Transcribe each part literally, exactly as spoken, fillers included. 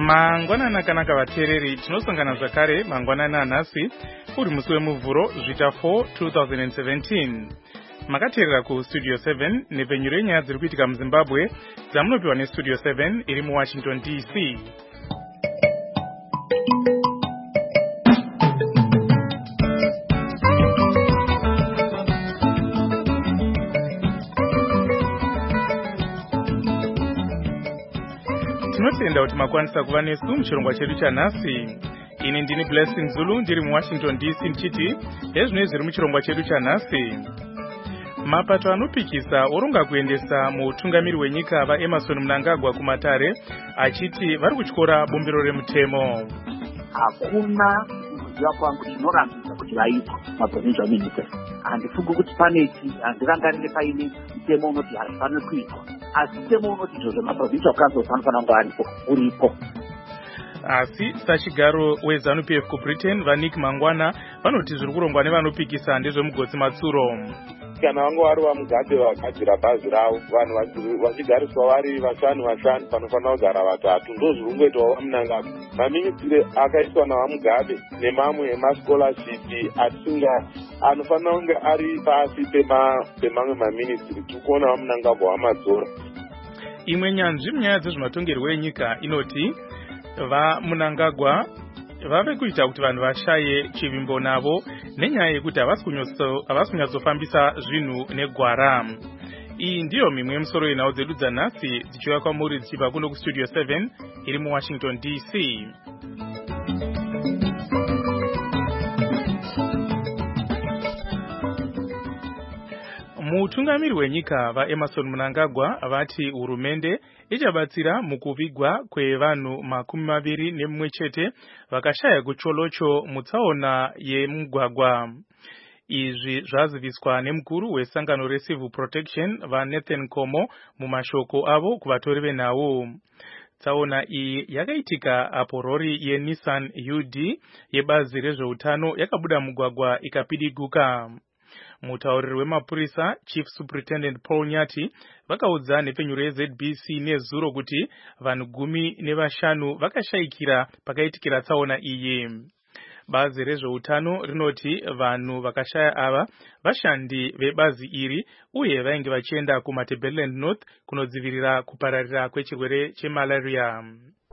Mangwanani akanaka vateereri, tinosangana zvakare mangwanani anhasi uri musi wemuvhuro zvita four twenty seventeen. Makateerera kustudio seven nepfenyuro yenyaya dziri kuitika muZimbabwe dzamunopiwa nestudio seven iri muWashington D C. Tinotenda kuti makwanisa kuva nesu muchirongwa chedu chanhasi. Ini ndini Blessing Zulu ndiri muWashington D C ndichiti ezvinoi zviri muchirongwa chedu chanhasi. Mapato anopikisa oronga kuendesa muutungamiri wenyika vaEmmerson Mnangagwa kumatare achiti vari kutyora bumbiro remutemo. Hakuna kuziva kwangu inorambidza kuti vaitwa maprovincial ministers. Handifungi kuti pane handirangarire paine mutemo unoti hazvifaniri kuitwa. Asi mutemo unoti izvo zvemaprovincial councils anofanira kunge aripo uripo. Asi sachigaro weZANU P F kuBritain vaNick Mangwana vanoti zviri kurongwa nevanopikisa ndezvemugotsi Matsuro. Kana vangu vari vaMugabe vakadzira bhazi ravo, vanhu vachigariswa vari vashanu vashanu panofanira kugara vatatu, ndozviri kungoitwa vaMnangagwa. Maminisitiri akaiswa navaMugabe nemamwe emascholarship atisinga anofanira kunge ari pasi pemamwe maminisitiri. Tiri kuona vaMnangagwa vamadzora. Imwe nyanzvi munyaya dzezvematongerwo enyika inoti vaMnangagwa vave kuita kuti vanhu vashaye chivimbo navo nenyaya yekuti havasi kunyatsofambisa zvinhu negwara. Iyi ndiyo mimwe yemusoro yenhau dzedu dzanhasi dzichiuya kwamuri dzichibva kuno kustudio seven iri muWashington D C. Mutungamiri wenyika vaEmmerson Mnangagwa vati hurumende ichabatsira mukuvigwa kwevanhu makumi maviri nemumwe chete vakashaya kucholocho mutsaona yemugwagwa. Izvi zvaziviswa nemukuru wesangano reCivil Protection vaNathan Komo mumashoko avo kuvatori venhau. Tsaona iyi yakaitika apo rori yeNissan U D yebazi rezveutano yakabuda mugwagwa ikapidiguka. Mutauriri wemapurisa Chief Superintendent Paul Nyati vakaudza nepfenyuro yeZ B C nezuro kuti vanhu gumi nevashanu vakashayikira pakaitikira tsaona iyi. Bazi rezveutano rinoti vanhu vakashaya ava vashandi vebazi iri uye vainge vachienda kuMatabeleland North kunodzivirira kupararira kwechirwere chemalaria.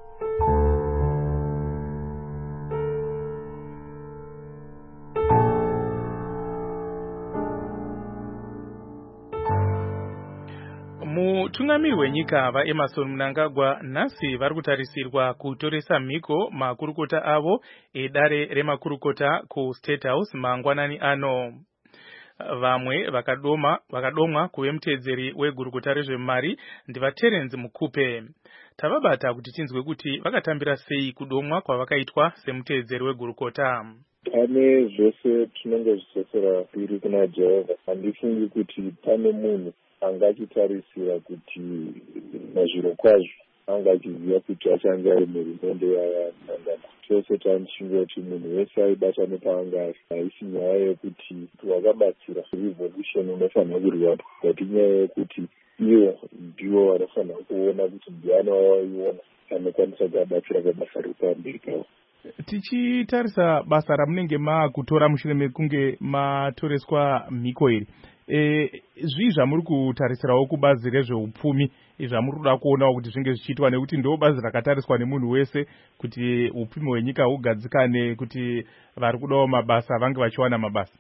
Mutungamiri wenyika vaEmmerson Mnangagwa nhasi vari kutarisirwa kutoresa mhiko makurukota avo edare remakurukota kuState House mangwanani ano. Vamwe vakadoma vakadomwa kuve muteedzeri wegurukota rezvemari ndivaTerence Mukupe. Tavabata kuti tinzwe kuti vakatambira sei kudomwa kwavakaitwa semuteedzeri wegurukota. Pane zvose tinenge zvichosera piri kuna Jehovha. Handifungi kuti pane munhu angachitarisira kuti mazviro kwazvo anga achiziva kuti achange ari muhurumende yaMnangagwa. Chose tanishinga kuti munhu wese aibata nepaanga ari. Haisi nyaya yekuti wakabatsira revolution unofanira kurwapwa, but inyaya yekuti ivo ndivo vanofanira kuona kuti ndiani wavaiona anokwanisa kuvabatsira pabasa repamberi pavo. Tichitarisa basa ramunenge makutora mushure mekunge matoreswa mhiko iri, e, zvii zvamuri kutarisirawo kubazi rezveupfumi zvamuri kuda kuonawo kuti zvinge zvichiitwa, nekuti ndo bazi rakatariswa nemunhu wese kuti upfumi hwenyika hugadzikane, kuti vari kudawo mabasa vange vachiwana mabasa?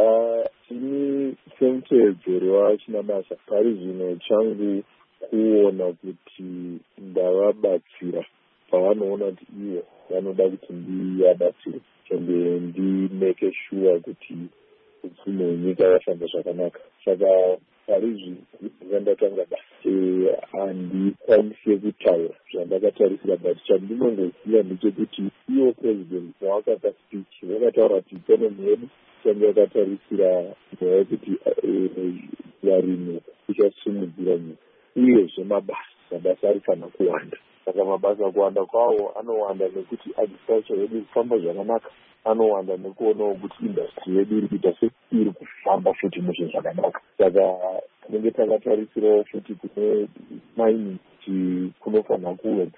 Ini semuteedzeri wachina basa pari zvino changu kuona kuti ndavabatsira pavanoona kuti ivo vanoda kuti ndivabatsire ende ndimeke sure kuti upfumi hwenyika yafamba zvakanaka. Saka pari zvino ndatanga basa handikwanise kutaura zvandakatarisira, but chandinongoziva ndechekuti ivo president pavakapa speech vakataura kuti ikonomi yedu change yakatarisira nyaya yekuti varimi ichasimudzira nyika uyezve mabasa mabasa ari kana kuwanda. Saka mabasa kuwanda kwawo anowanda nekuti agriculture yedu kufamba zvakanaka, anowanda nekuonawo kuti industry yedu iri kuita seiri kufamba futi muzvinhu zvakanaka. Saka tinenge takatarisirawo futi kune mining kuti kunofanira kuwedzera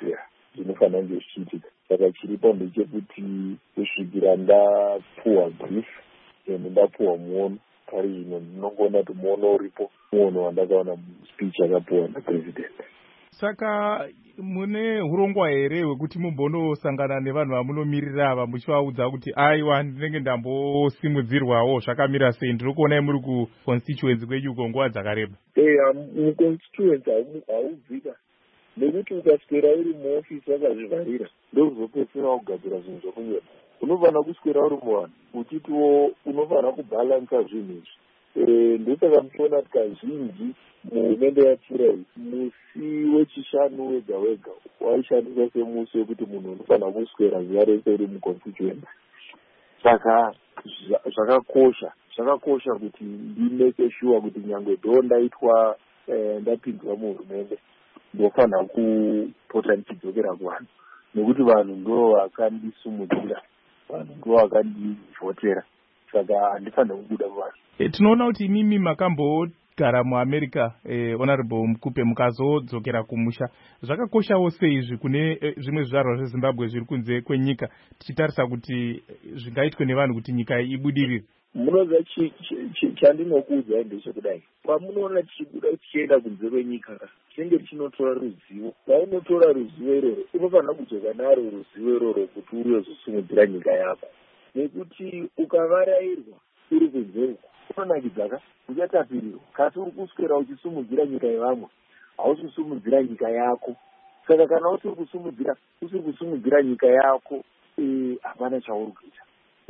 zvinofanira kunge zvichiitika. Saka chiripo ndechekuti kusvikira ndapuwa brief and ndapuwa muono pari zvino ndinongoona kuti muono uripo, muono wandakaona speech yakapuwa napresident. Saka mune hurongwa here hwekuti mumbonosangana nevanhu vamunomirira ava muchivaudza kuti aiwa ndinenge ndambosimudzirwawo zvakamira sei? Ndiri kuonai muri kuconstituency kwenyuko nguva dzakareba. eya muconstituency haubvika nekuti ukaswera uri muofisi wakazvivharira ndokuzopedzisira kugadzira zvinhu zvokunyora. Unofanira kuswera uri muvanhu uchitiwo unofanira kubhalansa zvinhu izvi. Ndosaka muchiona kuti kazhinji muhurumende yapfuura iyi musi wechishanu wega wega waishandiswa semusi wekuti munhu unofanira kuswera zuva rese uri muconstituency. Saka zvakakosha zvakakosha kuti ndimeke sure kuti nyangwe dho ndaitwa ndapinzwa muhurumende ndofanira kupota ndichidzokera kuvanhu, nekuti vanhu ndo vakandisumudzira, vanhu ndo vakandivhotera. Saka handifanira kubuda muvanhu. E, tinoona kuti imimi makambogara muamerica eh, honorable Mukupe mukazodzokera kumusha. Zvakakoshawo seizvi kune eh, zvimwe zvizvarwa zveZimbabwe zviri kunze kwenyika tichitarisa kuti zvingaitwe nevanhu kuti nyika ibudirire? Munoziva chandinokuudzai ndechekudai, pamunoona tichibuda tichienda kunze kwenyika tinenge tichinotora ruzivo. Paunotora ruzivo iroro unofanira kudzoka naro ruzivo iroro kuti uriyozosimudzira nyika yako, nekuti ukavarairwa uri kunze uko unonakidzaka uchatapirirwa, kasi uri kuswera uchisumudzira nyika yevamwe hausi kusumudzira nyika yako. Saka kana usiri kusumudzira usiri kusumudzira nyika yako hapana chauri kuita.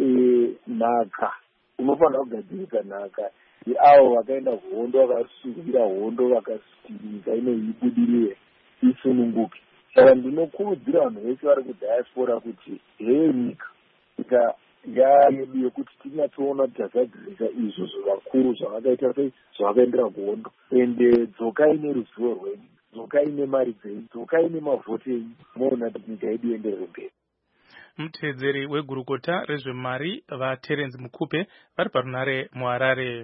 Nhaka unofanira kugadzirisa nhaka yeavo vakaenda hondo vakasungirira hondo vakasiti nyika ino ibudirire isununguke. Saka ndinokurudzira vanhu vese vari kudiaspora kuti hei nyika nyika yayedu yekuti tinyatsoona kuti tazadzirisa izvo zvavakuru zvavakaita sei zvavakaendera kuhondo, ende dzokai neruzivo rwenyu, dzokai nemari dzenyu, dzokai nemavhoti enyu, moona kuti nyika yedu ienderere mberi. Mutedzeri wegurukota rezvemari vaTerence Mukupe vari parunare muHarare.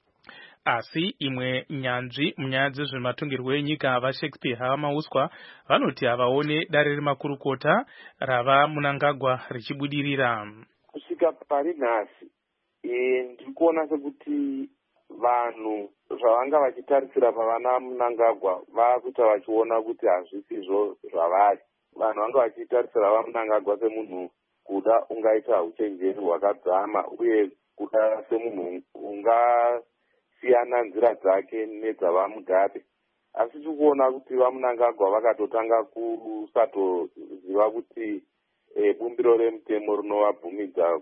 Asi imwe nyanzvi munyaya dzezvematongerwo enyika vaShakespeare Hamauswa vanoti havaone dare remakurukota rava Mnangagwa richibudirira. Kusvika pari nhasi ndiri kuona sekuti vanhu zvavanga vachitarisira pavana Mnangagwa vakuita vachiona kuti hazvisizvo zvavari. Vanhu vanga vachitarisira vaMnangagwa semunhu kuda ungaita uchenjeri hwakadzama uye kuda semunhu ungasiyana nzira dzake nedzavaMugabe. Asi tikuona kuti vaMnangagwa vakatotanga kusatoziva kuti e, bumbiro remutemo rinovabvumidza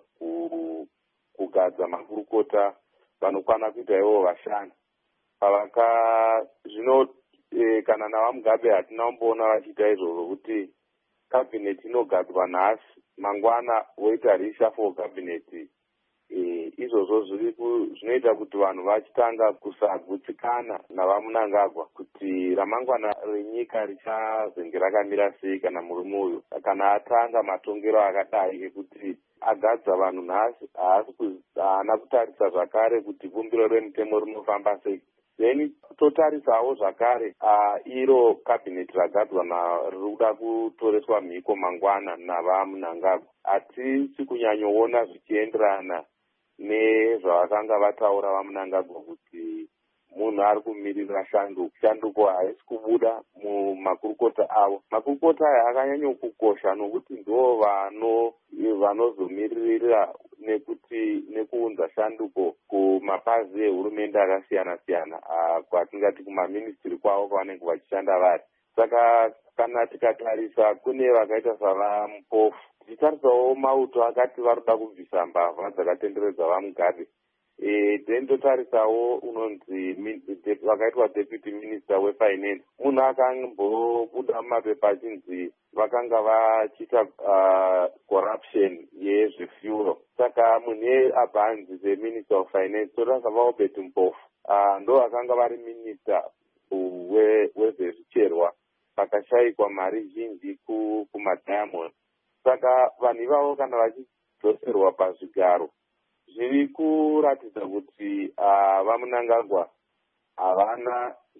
kugadza makurukota vanokwana kuita ivo vashanu. Pavaka zvino e, kana navaMugabe hatina kumboona vachiita izvozvo kuti kabineti inogadzwa nhasi mangwana woita reshuffle kabineti. E, izvozvo zvinoita kuti vanhu vachitanga kusagutsikana navaMnangagwa kuti ramangwana renyika richazenge rakamira sei kana murume uyu kana atanga matongero akadai ekuti agadza vanhu nhasi haana kutarisa zvakare kuti bumbiro remutemo rinofamba sei. Then totarisawo zvakare iro kabineti ragadzwa riri kuda kutoreswa mhiko mangwana navaMnangagwa. Hatisi kunyanyoona zvichienderana nezvavakanga vataura vaMnangagwa kuti munhu ari kumirira shanduko. Shanduko haisi kubuda mumakurukota avo. Makurukota aya akanyanyokukosha nokuti ndo vano vanozomiririra nekuti nekuunza shanduko kumapazi ehurumende akasiyana siyana kwatingati kumaministiri kwavo kwavanenge vachishanda vari. Saka kana tikatarisa kune vakaita savaMupofu, tichitarisawo Mauto akati varikuda kubvisa mbavha dzakatenderedza vaMugabe. E, then totarisawo unonzi vakaitwa deputy minister wefinance, munhu akambobuda mumapepa achinzi vakanga vachiita uh, corruption yezvefuel. Saka mune abhanzi zeminister of finance totarisa vaObed Mpofu uh, ndo vakanga vari minister wezvezvicherwa pakashayikwa mari zhinji kumadiamond. Saka vanhu ivavo kana vachidzoserwa pazvigaro zviri kuratidza kuti uh, vaMnangagwa havana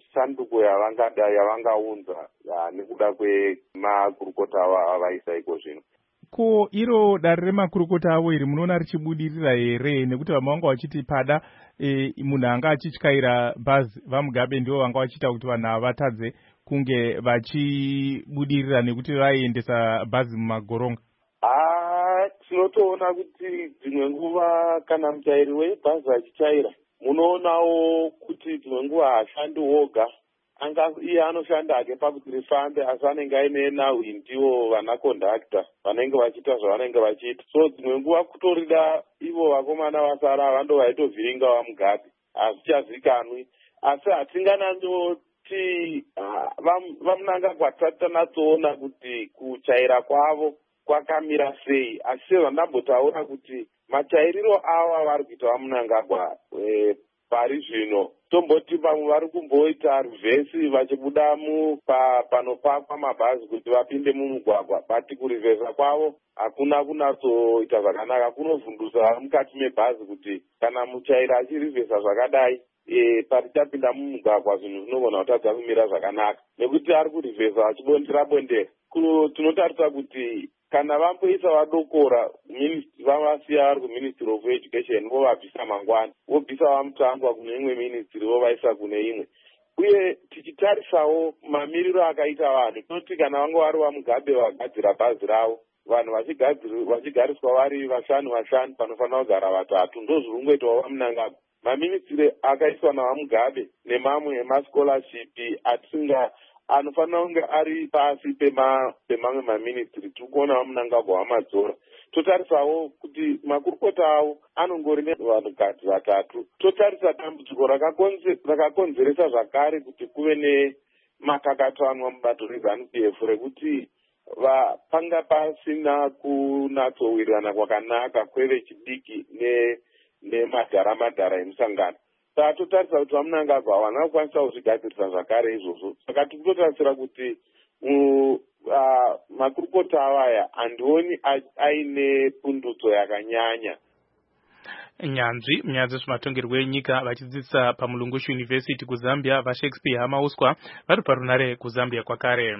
sanduko yavangada yavangaunza nekuda kwemakurukota ava avaisa iko zvino. Ko iro dare remakurukota avo iri munoona richibudirira here? Nekuti vamwe vanga vachiti pada e, munhu anga achityaira bhazi vaMugabe ndivo vanga vachiita kuti vanhu ava vatadze kunge vachibudirira nekuti vaiendesa bhazi mumagoronga. Ah, tinotoona kuti dzimwe nguva kana mutyairi webhazi achichaira munoonawo kuti dzimwe nguva hashandi woga, anga iye anoshanda hake pakuti rifambe, asi anenge aine nahwi ndivo vana kondakta vanenge vachiita zvavanenge vachiita. So dzimwe nguva kutorida ivo vakomana vasara vando vaitovhiringa vaMugabe hazvichazikanwi, asi hatinganandoti vaMnangagwa tatanatsoona kuti kuchaira kwavo kwakamira sei, asi sezvandambotaura kuti machairiro avo vari kuita vaMnangagwa e, pari zvino tomboti vamwe vari kumboita rivhesi vachibuda pa, panopakwa mabhazi kuti vapinde mumugwagwa, bati kurivhesa kwavo hakuna kunatsoita zvakanaka. Kunovhundusa mukati mebhazi kuti kana muchairi achirivhesa zvakadai e, parichapinda mumugwagwa zvinhu zvinogona kutadza kumira zvakanaka, nekuti ari kurivhesa achibondera bondera. Tinotarisa kuti kana vamboisa vadokora vavasiya vari kuministry of education vovabvisa mangwana, vobvisa vaMutangwa kune imwe ministry vovaisa kune imwe. Uye tichitarisawo mamiriro akaita vanhu, tinoti kana vanga vari vaMugabe vagadzira bhazi ravo, vanhu vachigariswa vari vashanu vashanu panofanira kugara vatatu, ndozvirungoitawo vaMnangagwa. Maministry akaiswa navaMugabe nemamwe emascholarship atisinga anofanira kunge ari pasi pemamwe maministry. Tiri kuona vaMnangagwa vamadzora. Totarisawo kuti makurukota avo anongori nevanhukadzi vatatu. Totarisa dambudziko rakakonzeresa zvakare kuti kuve nemakakatanwa mubato reZANU P F rekuti panga pasina kunatsowirirana kwakanaka kwevechidiki nemadhara madhara emusangano. Saka totarisa kuti vaMnangagwa havana kukwanisa kuzvigadzirisa zvakare izvozvo. Saka tinotarisira kuti makurukota avaya handioni aine pundutso yakanyanya. Nyanzvi munyaya dzezvematongerwo enyika vachidzidzisa paMulungushu University kuZambia vaShakespeare Hamauswa vari parunare kuZambia kwakare.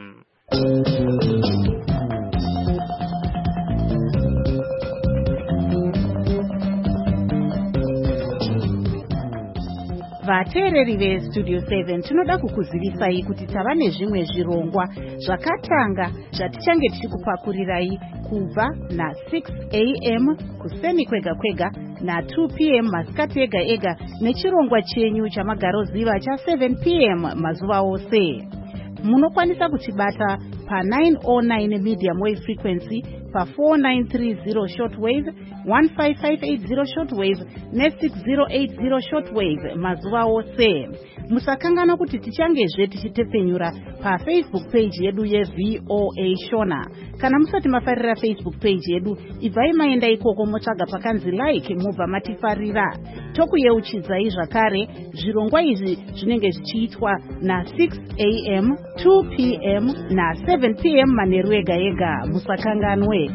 Vateereri veStudio seven tinoda kukuzivisai kuti tava nezvimwe zvirongwa zvakatanga zvatichange tichikupakurirai kubva na six a m kuseni kwega kwega na two p m masikati ega ega nechirongwa chenyu chamagaroziva cha seven p m mazuva ose. Munokwanisa kutibata pa nine oh nine medium wave frequency, pa four nine three zero shortwave, one five five eight zero shortwave ne six zero eight zero shortwave mazuva ose. Musakangana kuti tichangezve tichitepfenyura pa Facebook page yedu yeV O A Shona. Kana musati mafarira Facebook page yedu, ibvai maenda ikoko motsvaga pakanzi like mubva matifarira. Tokuyeuchidzai zvakare zvirongwa izvi zvinenge zvichiitwa na six a m, two p m na seven p m manheru ega ega. Musakanganwe.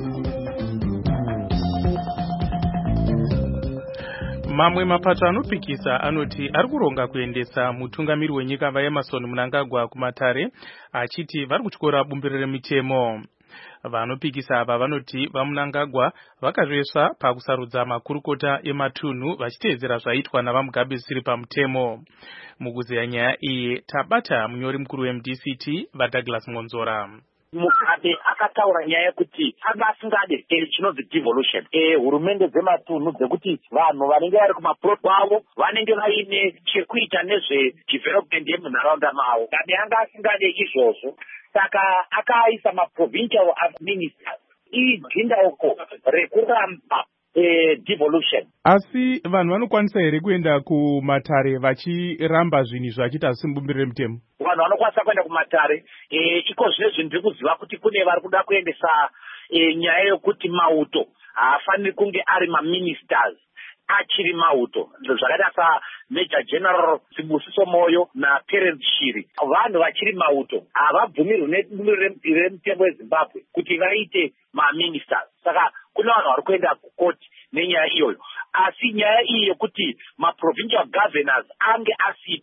Mamwe mapato anopikisa anoti ari kuronga kuendesa mutungamiri wenyika vaEmmerson Mnangagwa kumatare, achiti vari kutyora bumbiro remitemo. Vanopikisa ava vanoti vaMnangagwa vakazveswa pakusarudza makurukota ematunhu vachiteedzera zvaitwa navaMugabe zvisiri pamutemo. Mukuzeya nyaya iyi tabata munyori mukuru weM D C T vaDouglas Monzora. Mugabe akataura nyaya yekuti anga asingade chinonzi devolution, hurumende dzematunhu dzekuti vanhu vanenge vari kumaplot avo vanenge vaine chekuita nezvedevelopment yemunharaunda mavo. Mugabe anga asingade izvozvo, saka akaisa maprovincial ministers idhindauko rekuramba E, devolution. Asi vanhu vanokwanisa here kuenda kumatare vachiramba zvinhu zvachiita zvisimbumbirire mutemo? Vanhu vanokwanisa kuenda kumatare, e, iko zvine zvinhu ndiri kuziva kuti kune vari kuda kuendesa e, nyaya yokuti mauto haafaniri kunge ari maministers achiri mauto, zvakaita saMajor General Sibusiso Moyo naPerence Shiri. Vanhu vachiri mauto havabvumirwi nebumbiro remutemo weZimbabwe kuti vaite maministers. Saka kuna vanhu vari kuenda kukoti nenyaya iyoyo. Asi nyaya iyi yokuti maprovincial governors ange asipo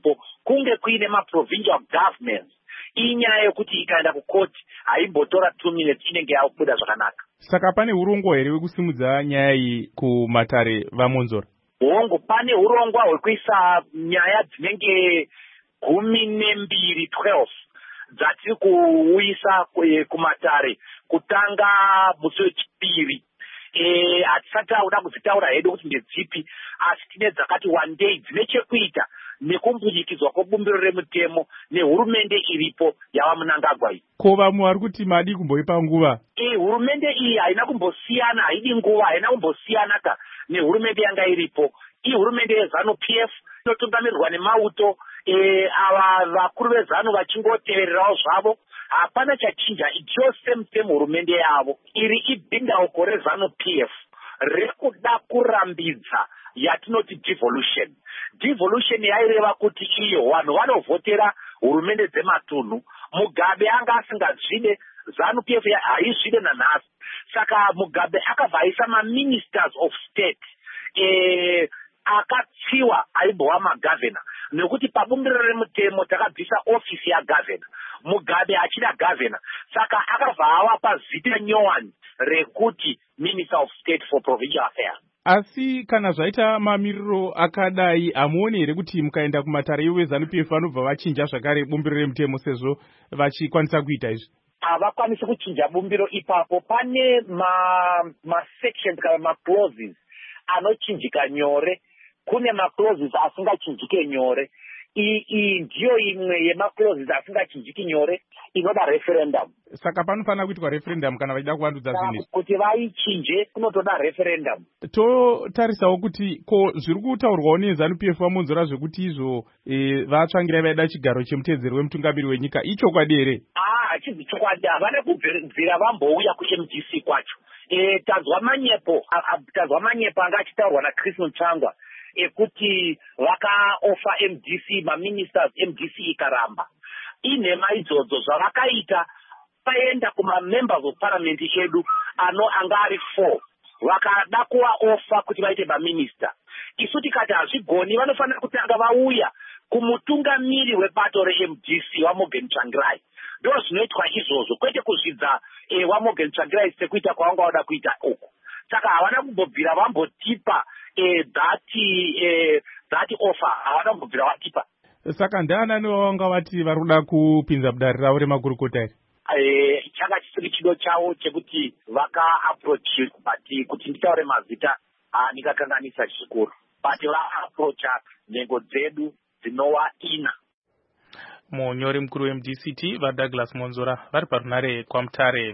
kunge kuine maprovincial governments inyaya yekuti ikaenda kukoti haimbotora two minutes inenge yakubuda zvakanaka. Saka pane urongwa here hwekusimudza nyaya iyi kumatare vaMonzora? Hongu, pane urongwa hwekuisa nyaya dzinenge gumi nembiri twelve dzatiri kuuyisa kumatare kutanga musi wechipiri. E, hatisati tauda kuzitaura hedu kuti ndedzipi, asi tine dzakati one day dzine chekuita nekumbuyikidzwa kwebumbiro remutemo nehurumende iripo yava Mnangagwa iyi. Ko vamwe vari kuti madi kumboipa nguva? E, hurumende iyi haina kumbosiyana, haidi nguva, haina kumbosiyana ka nehurumende yanga iripo. Iyi hurumende yeZANU P F inotungamirirwa neMauto. E, ava vakuru veZANU vachingotevererawo zvavo, hapana chachinja, icho same same hurumende yavo. Iri ibhindauko reZANU P F rekuda kurambidza yatinoti devolution. Devolution yaireva kuti iyo vanhu vanovhotera hurumende dzematunhu. Mugabe anga asingazvide, ZANU P F haizvide nanhasi. Saka Mugabe akabva aisa maministers of state e, akatsiwa aimbova magavhena, nekuti pabumbiro remutemo takabvisa ofisi yagavhena, Mugabe achida gavhena. Saka akabva avapa zita nyowani rekuti Minister of State for Provincial Affairs. Asi kana zvaita mamiriro akadai, hamuoni here kuti mukaenda kumatare ivo veZANU P F vanobva vachinja zvakare bumbiro remutemo sezvo vachikwanisa kuita izvi? Havakwanisi kuchinja bumbiro ipapo. Pane masections ma kana maclauses anochinjika nyore, kune maclauses asingachinjike nyore. Iyi ndiyo imwe yemaclauses asingachinjiki nyore inoda referendum. Saka panofanira kuitwa referendum kana vachida kuvandudza zvinhu. Kuti vaichinje kunotoda referendum. Totarisawo kuti ko zviri kutaurwawo neZANU P F vaMonzora zvekuti izvo e, vatsvangirai vaida chigaro chemutedzeri wemutungamiri wenyika, ichokwadi here? Ah, hachisi chokwadi. Havana kubvira vambouya kuM D C kwacho. E, tazwa manyepo, tazwa manyepo anga achitaurwa naChris Mutsvangwa ekuti vakaofa M D C, maministers M D C ikaramba. Inhema idzodzo zvavakaita vaenda kuma-members of parliament edu ano anga ari four, vakada kuvaofa kuti vaite maminister. Isu tikati hazvigoni, vanofanira kutanga vauya kumutungamiri webato reM D C waMorgan Tsvangirai. Ndo zvinoitwa izvozvo, kwete kuzvidza e, waMorgan Tsvangirai sekuita kwavanga vada kuita uku. Saka havana kumbobvira vambotipa e, dhati e, dhati offer, havana kumbobvira vatipa. Saka ndaanani vavanga vati vari kuda kupinza mudare ravo remakurukota here? E, changa chisiri chido chavo chekuti vaka-approach, but kuti nditaure mazita ndikakanganisa zvikuru, but va-approacha nhengo dzedu dzinova ina. Munyori mukuru weM D C T vaDouglas Monzora vari parunare kwaMutare.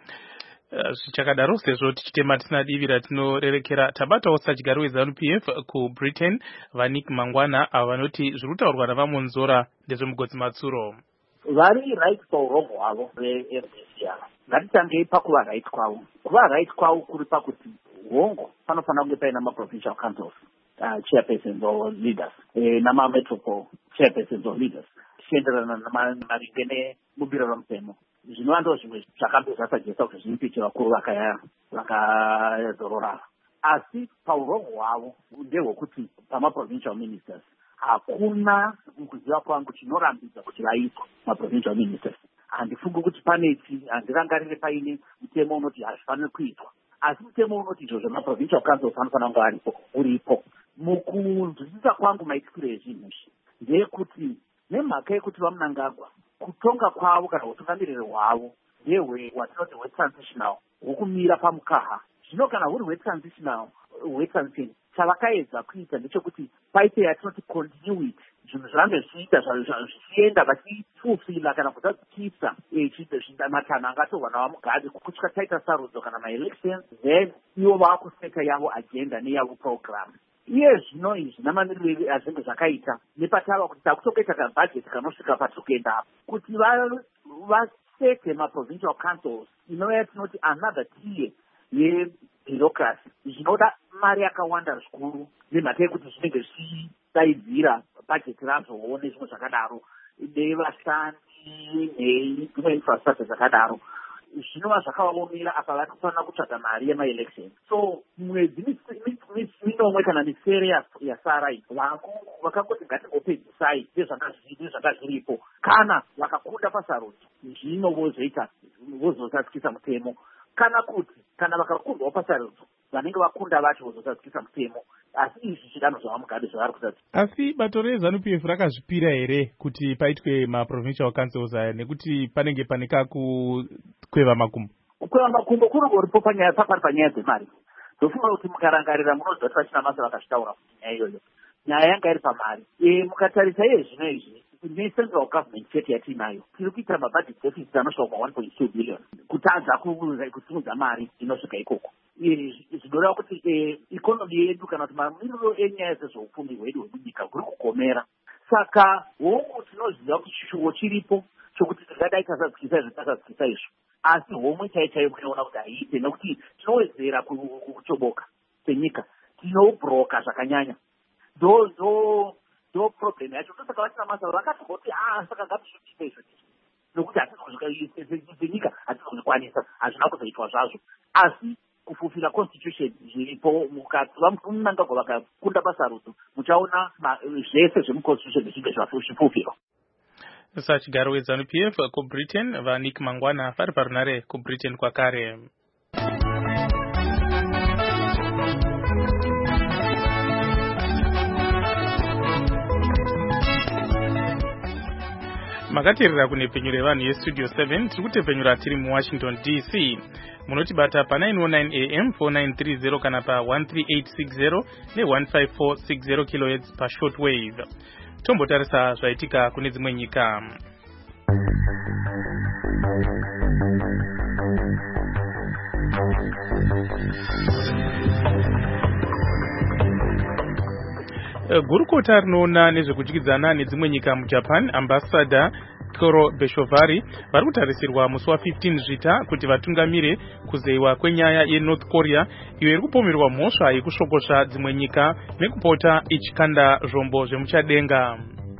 Zvichakadaro sezvo tichitema tisina divi ratinorerekera, tabatawo sadyari weZANU P F kuBritain vaNick Mangwana avo vanoti zviri kutaurwa navaMonzora ndezvemugodzi matsuro. Vari right paurogo hwavo reM D C ava ngatitangei pakuva right kwavo. Kuva right kwavo kuri pakuti hongo panofanira kunge paina maprovincial councils, uh, chairpersons or leaders, e, namametropole chairpersons or leaders, tichienderana namaringe nebumbiro romutemo. Zvinova ndo zvimwe zvakambe zvasajesa kuti zvinoite vakuru vakazorora. Asi paurogo hwavo ndehwekuti pamaprovincial ministers hakuna mukuziva kwangu chinorambidza kuti vaitwa maprovincial ministers. Handifungi kuti panechi, handirangarire paine mutemo unoti hazvifaniri kuitwa. Asi mutemo unoti izvo zvemaprovincial councils anofanira kunge aripo uripo. Mukunzwisisa kwangu maitikiro ezvinhu izvi ndeyekuti nemhaka yekuti vaMnangagwa kutonga kwavo kana utungamiriri hwavo ndehwe watinoti hwetransitional hwokumira pamukaha. Zvino kana huri hwetransitional hwetransition, chavakaedza kuita ndechekuti paite yatinoti continuity, zvinhu zvirambe zvichiita zvichienda vachifulfila kana kuda kuchiisa matano angatorwa navaMugabe kusvika taita sarudzo kana maelections, then ivo vaakuseta yavo agenda neyavo program. Iye zvino izvi namamiriro azvinge zvakaita nepatava kuti takutokaita kabhajeti kanosvika patikuenda apo kuti vasete maprovincial councils inova yatinoti another tier yebureaucracy. Zvinoda mari yakawanda zvikuru nemhaka yekuti zvinenge zvichidaidzira bhajeti razvowo nezvimwe zvakadaro, nevashandi nedzimwe infrastructure zvakadaro. zvinova zvakaomera apa vari kufanira kutsvaga mari yemaelection. So mwedzi minomwe kana misere yasara iyi vakangoti ngatingopedzisai nezvanga zviripo, kana vakakunda pasarudzo zvino vozoita vozosatyisa mutemo, kana kuti kana vakakundwawo pasarudzo vanenge vakunda vacho vozosatyisa mutemo. Asi izvi zvidanho zvavamugabe zvavari kusati. Asi bato reZANU-P F rakazvipira here kuti paitwe maprovincial councils aya nekuti panenge pane kakukweva makumbo? Kukweva makumbo kunongoripo panyaya papari panyaya dzemari. Ndofunga kuti mukarangarira munoziva kuti vachina masa vakazvitaura kuti nyaya iyoyo nyaya yanga iri pamari. Mukatarisa iye zvino izvi necentral government chete yatinayo tiri kuita mabudget deficit anosvika one point two billion kutadza kusimudza mari inosvika ikoko. Zvinoreva kuti ikonomi yedu kana kuti mamiriro enyaya dzezveupfumi hwedu hwemunyika huri kukomera. Saka hongu tinoziva kuti chishuwo chiripo chokuti tingadai tasazyisa izvo tasazyisa izvo, asi homwe chaichayo munoona kuti haiite, nekuti tinowedzera kutoboka kwenyika, tinobhuroka zvakanyanya. ndo ndo ndo problem yacho. Ndosaka vachina masa vakati kuti ah saka ngatizoita izvo nokuti hatisi nyika hatisi kuzvikwanisa, hazvina kuzoitwa zvazvo. Asi kufufira constitution zviripo mukatsiva munangagwa vakakunda pasarudzo muchaona zvese zvemuconstitution zvichinge zvafufirwa. Sachigaro weZANU-P F kuBritain vaNick Mangwana vari parunare kuBritain kwakare. Makateerera kune penyu revanhu yestudio seven tiri kutepfenyura tiri muWashington D C. Munotibata pa nine oh nine A M four nine three zero kana pa one three eight six zero ne one five four six zero kilohertz pa shortwave. Tombotarisa zvaitika kune dzimwe nyika. Gurukota rinoona nezvekudyidzana nedzimwe nyika muJapan, ambassador Koro Beshovari, vari kutarisirwa musi wa15 zvita kuti vatungamire kuzeyiwa kwenyaya yeNorth Korea iyo iri kupomerwa mhosva yekusvokosva dzimwe nyika nekupota ichikanda zvombo zvemuchadenga.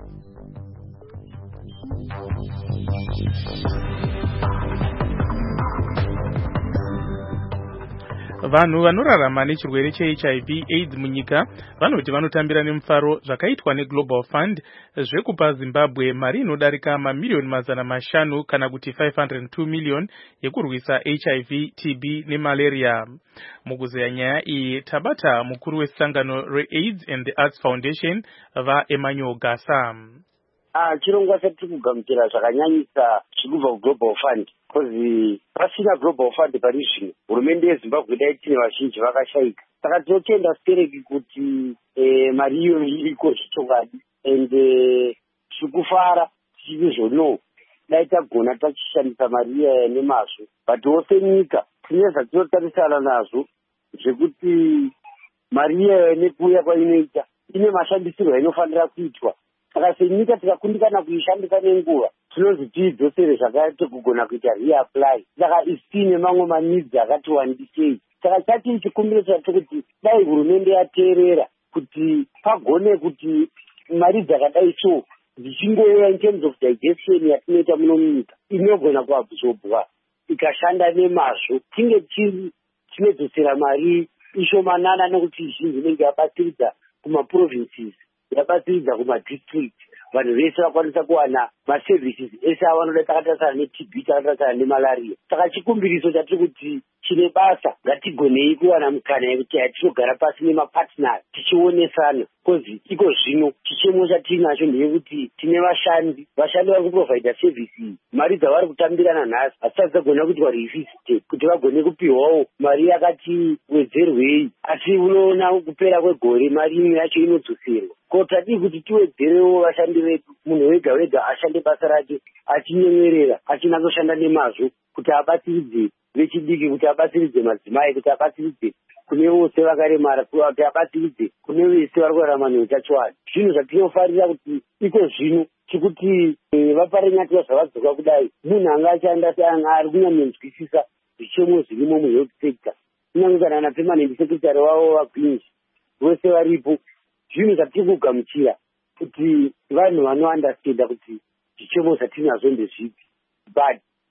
Vanhu vanorarama nechirwere cheH I V AIDS munyika vanoti vanotambira nemufaro zvakaitwa neGlobal Fund zvekupa Zimbabwe mari inodarika mamiliyoni mazana mashanu kana kuti five hundred two million yekurwisa H I V, T B nemalaria. Mukuzeya nyaya iyi tabata mukuru wesangano reAIDS and the Arts Foundation vaEmmanuel Gasa. Ah, chirongwa chatiri kugamuchira zvakanyanyisa chikubva kuGlobal Fund. Kozi pasina Global Fund pari zvino hurumende yeZimbabwe dai tine vazhinji vakashaika. Saka tinotenda sikereki kuti eh, mari iyoyo iriko zvichokwadi ende tikufara tichizvono dai tagona tachishandisa mari iyaya nemazvo. But senyika tine zvatinotarisana nazvo zvekuti mari iyaya nekuuya kwainoita ine mashandisirwo ainofanira kuitwa. Saka senyika tikakundikana kuishandisa nenguva tinozi tiidzosere zvakaita kugona kuita reapply. Saka isine mamwe manidzi akati wandisei. Saka chati chikumbiro chacho kuti dai hurumende yateerera kuti pagone kuti mari dzakadai so dzichingouya in terms of digestion yatinoita muno munyika inogona kuabsorbwa ikashanda nemazvo tinge tinodzosera mari ishomanana nekuti izhinji inenge yabatsiridza kumaprovinces yabatsiridza kumadistrict vanhu vese vakwanisa kuwana maservices ese avanoda takatarisana neT B takatarisana nemalaria. Saka chikumbiriso chatiri kuti chine basa ngatigonei kuwana mukana yekuti tinogara pasi nemapartners tichionesana kozi iko zvino chichemo chatinacho ndeyekuti tine vashandi vashandi vari kuprovhaidha services mari dzavari kutambirana nhasi hadzisati dzagona kuitwa revisited kuti vagone kupiwawo mari yakati wedzerwei. Asi unoona kupera kwegore mari imwe yacho inodzoserwa. Ko tadii kuti tiwedzerewo vashandi vedu munhu wega wega ashande basa rake achinyemerera achinatsoshanda nemazvo kuti abatsiridze vechidiki, kuti abatsiridze madzimai, kuti abatsiridze kune vose vakaremara, kuti abatsiridze kune vese vari kurarama neutachiwana. Zvinhu zvatinofarira kuti iko zvino chikuti vaparenyatiwa zvavadzoka kudai munhu anga achanda ari kunyanyonzwisisa zvichemo zvirimo muhealth sector, kunyange kana napermanent secretary wavo vagwinji vose varipo. Zvinhu zvatiri kugamuchira kuti vanhu vanoandastenda kuti zvichemo zvatinazvo ndezvipi, but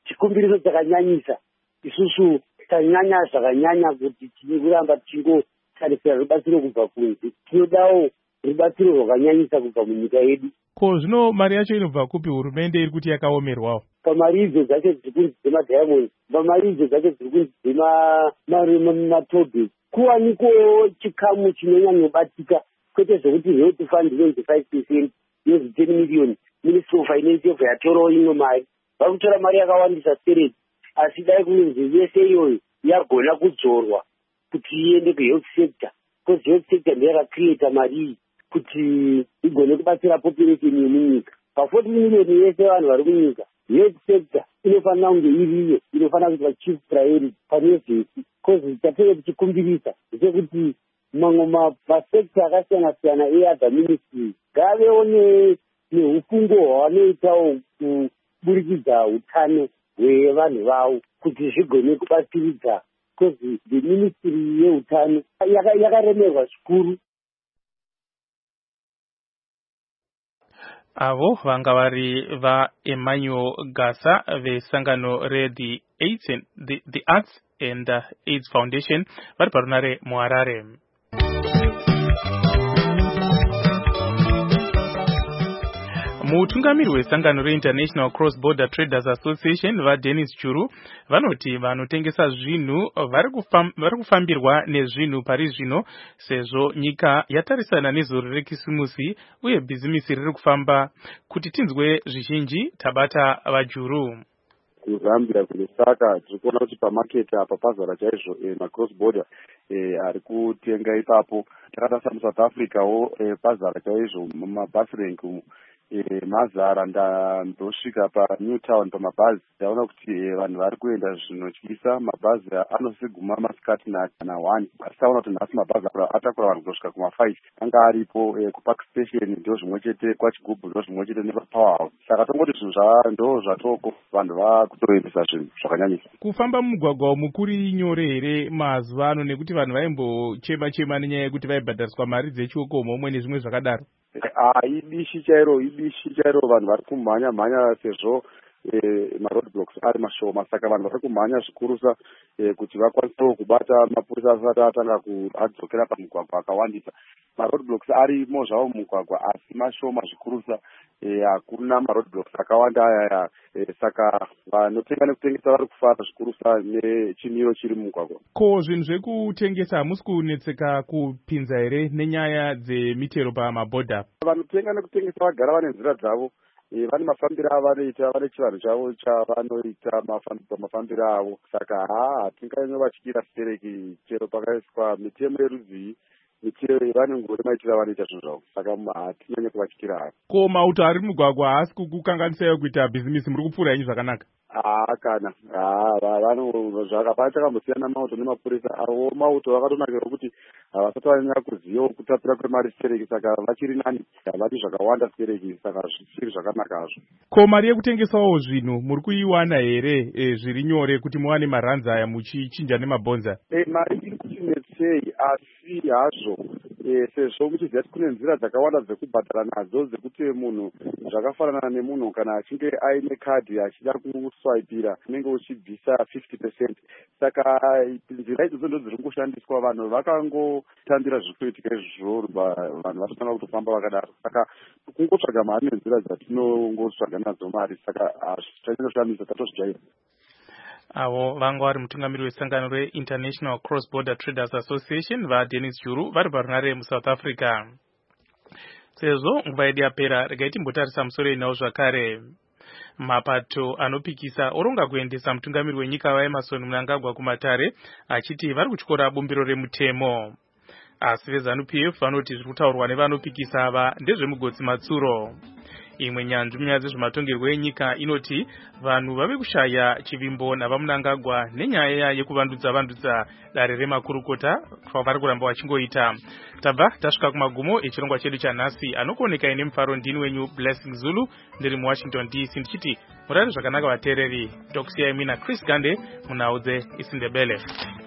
chikumbiriso chakanyanyisa isusu tanyanya zvakanyanya kuti tiri kuramba tichingotarisira rubatsiro kubva kunze. Tinodawo rubatsiro rwakanyanyisa kubva munyika yedu. Ko zvino mari yacho inobva kupi? Hurumende iri kuti yakaomerwawo. Pamari idzo dzacho dziri kunzi dzemadiamond, pamari idzo dzacho dziri kunzi dzematobe, kuwanikowo chikamu chinonyanyobatika, kwete zvokuti health fund inonzi five percent yonzi ten million, ministry of finance yobva yatorawo imwe mari. Vari kutora mari yakawandisa stereki, asi dai kunonzi yese iyoyo yagona kudzorwa kuti iende kuhealth sector, because health sector ndeyakacreata mari iyi kuti igone kubatsira population yemunyika. Pa-forty million yese vanhu vari kunyika, health sector inofanira kunge iriyo, inofanira kuitwa chief priority pane zvese, because chatenge tichikumbirisa ndechekuti mamwe masekta akasiyana-siyana eother ministries ngavewo neufungo hwavanoitawo kuburikidza utano hwevanhu vavo kuti zvigone kubatsiridza, because the ministry yeutano yakaremerwa zvikuru. Avo vanga vari vaEmmanuel Gasa vesangano re-the AIDS and the, the Arts and uh, AIDS Foundation vari parunare muHarare. Mutungamiri wesangano reInternational Cross Border Traders Association vaDennis Churu vanoti vanotengesa zvinhu vari kufambirwa nezvinhu pari zvino sezvo nyika yatarisana nezuro rekisimusi uye bhizimisi riri kufamba. Kuti tinzwe zvizhinji tabata vaJuru. Kuzambia kune saka tiri kuona kuti pamaketi apa pazara chaizvo e, macross border e, ari kutenga ipapo. Takatarisa muSouth Africawo e, pazara chaizvo mumabhasi rank E, mazara ndosvika paNewtown pamabhazi ndaona kuti e, vanhu vari kuenda zvinotyisa. Mabhazi anosiguma masikati na one, asi taona kuti nhasi mabhazi atakura vanhu kutosvika kuma-five anga aripo e, kupark station ndo zvimwe chete, kwaChigubhu ndo zvimwe chete, nepaPower House. Saka tongoti zvinhu ndo zvatoko vanhu vakutoendesa zvinhu zvakanyanyisa. Kufamba mumugwagwa umu kuri nyore here mazuva ano, nekuti vanhu vaimbochema chema nenyaya yekuti vaibhadhariswa mari dzechioko momwe nezvimwe zvakadaro? Ah, idishi chairo, idishi chairo, vanhu vari kumhanya mhanya sezvo eh, maroadblocks ari mashoma. Saka vanhu vari kumhanya zvikurusa eh, kuti vakwanisewo kubata mapurisa asati atanga kuadzokera pamugwagwa akawandisa. Maroadblocks arimo zvavo mumugwagwa asi mashoma zvikurusa, hakuna eh, maroadblocks akawanda ayaya. Eh, saka vanotenga nekutengesa vari kufara zvikurusa nechimiro chiri mumugwagwa. Ko zvinhu zvekutengesa hamusi kunetseka kupinza here nenyaya dzemitero pamabhodha? Vanotenga nekutengesa vagara vane nzira dzavo, e, vane mafambiro avanoita, vane chivanhu chavo chavanoita mafambiro avo. Saka haa hatinganyovatyira stereki chero pakaiswa mitemo yerudzi, mitero vanongori maitira vanoita zvinhu zvavo. Saka hatinyanye kuvatyira havo. Ko mauto ari mugwagwa haasi kukukanganisai kuita bhizimisi, muri kupfuura henyu zvakanaka? Haa kana zvakapachakambosiyana mauto nemapurisa. Avo mauto vakatonakira kuti havasati vanyanya kuzivawo kutapira kwemari stereki, saka vachiri nani, havati zvakawanda stereki, saka zvisiri zvakanaka hazvo. Ko mari yekutengesawo zvinhu muri kuiwana here e, zviri nyore kuti muwane maranzi aya muchichinja nemabhonza? E, mari iri kuchinetsei, asi hazvo e, sezvo muchiziva kuti kune nzira dzakawanda dzekubhadhara nadzo, dzekuti munhu zvakafanana nemunhu kana achinge aine kadhi achida kuswaipira unenge uchibvisa fifty percent. Saka nzira idzodzo ndo dziri kungoshandiswa, vanhu vakangotambira zviri kuitika izvozvo, vanhu vatotanga kutofamba vakadaro. Saka kungotsvaga mari nenzira dzatinongotsvaga nadzo mari, saka hazvichanyanyoshamisa, tatozvijaira. Avo vanga vari mutungamiri wesangano reInternational Cross Border Traders Association vaDennis Churu vari parunare muSouth Africa. Sezvo nguva yedu yapera, regai timbotarisa musoro inawo zvakare. Mapato anopikisa oronga kuendesa mutungamiri wenyika vaEmmerson Mnangagwa kumatare achiti vari kutyora bumbiro remutemo. Asi veZANU-P F vanoti zviri kutaurwa nevanopikisa ava ndezvemugotsi matsuro. Imwe nyanzvi munyaya dzezvematongerwo enyika inoti vanhu vave kushaya chivimbo navaMnangagwa nenyaya yekuvandudza vandudza dare remakurukota kwavari kuramba vachingoita. Tabva tasvika kumagumo echirongwa chedu chanhasi. Anokuoneka ine mufaro ndini wenyu Blessing Zulu, ndiri muWashington D C ndichiti murare zvakanaka vateereri. Ndokusiyai mina Chris Gande munhau dzeIsindebele.